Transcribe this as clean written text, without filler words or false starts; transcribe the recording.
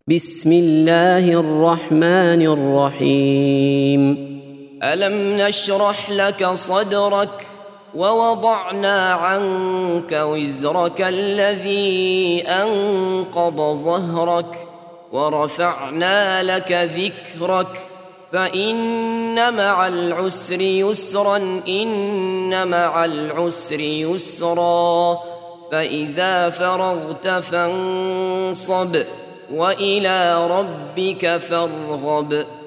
بسم الله الرحمن الرحيم. ألم نشرح لك صدرك ووضعنا عنك وزرك الذي أنقض ظهرك ورفعنا لك ذكرك فإن مع العسر يسرا إن مع العسر يسرا فإذا فرغت فانصب وإلى ربك فارغب.